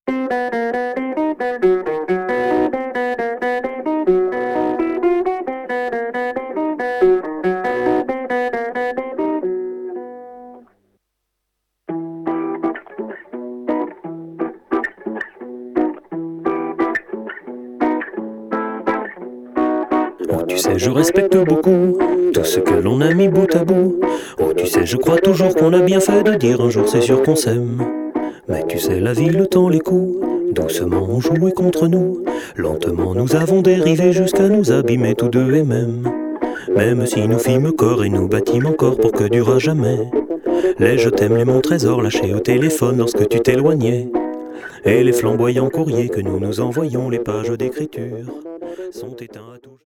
Oh, tu sais, je respecte beaucoup tout ce que l'on a mis bout à bout. Oh, tu sais, je crois toujours qu'on a bien fait de dire un jour c'est sûr qu'on s'aime. Mais tu sais, la vie, le temps, les coups, doucement ont joué contre nous. Lentement, nous avons dérivé jusqu'à nous abîmer tous deux et même. Même si nous fîmes corps et nous battîmes encore pour que durât jamais. Les je t'aime, les mon trésor lâchés au téléphone lorsque tu t'éloignais. Et les flamboyants courriers que nous nous envoyons, les pages d'écriture sont éteints à tout.